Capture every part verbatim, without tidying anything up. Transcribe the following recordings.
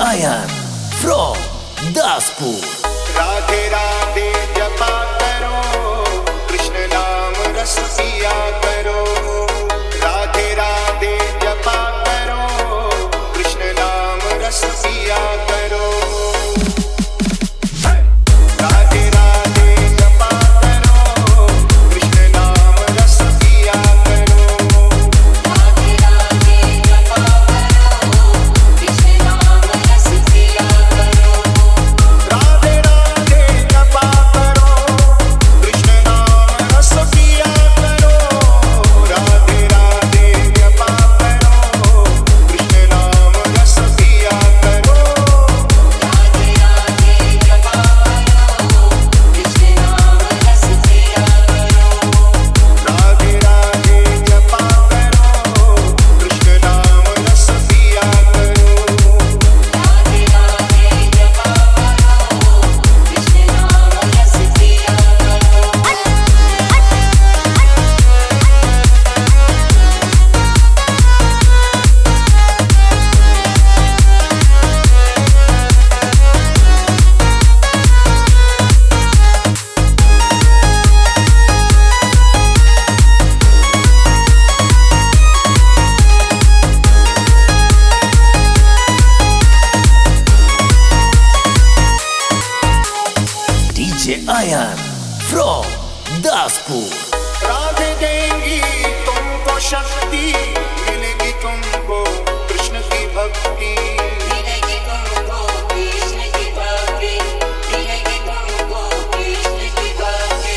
Ayan from Daspur. Radhe Radhe जपा करो, कृष्ण नाम रस पिया करो। राधे राधे जपा करो, कृष्ण नाम रस पिया करो। राधे राधे जपा करो, कृष्ण नाम रस पिया करो। राधे राधे जपा करो, कृष्ण नाम रस पिया करो। राधे राधे जपा करो, कृष्ण नाम रस पिया करो। राधे राधे जपा करो, कृष्ण नाम रस पिया करो। राधे राधे जपा करो, कृष्ण नाम रस पिया करो। राधे राधे जपा करो, कृष्ण नाम रस पिया करो। राधे राधे जपा करो, कृष्ण नाम रस पिया D J Ayan from Daspur. Radhe देंगी तुमको शक्ति, मिलेगी तुमको कृष्ण की भक्ति। मिलेगी तुमको कृष्ण की भक्ति, मिलेगी तुमको कृष्ण की भक्ति।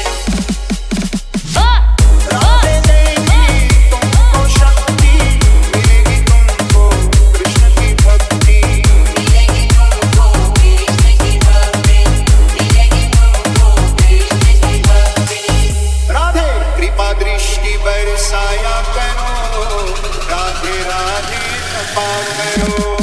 राधे देंगी तुमको शक्ति, मिलेगी तुमको कृष्ण की भक्ति। मिलेगी तुमको कृष्ण की भक्ति, मिलेगी तुमको कृष्ण की भक्ति। राधे कृपा दृष्टि बरसाया करो, राधे राधे कृपा करो।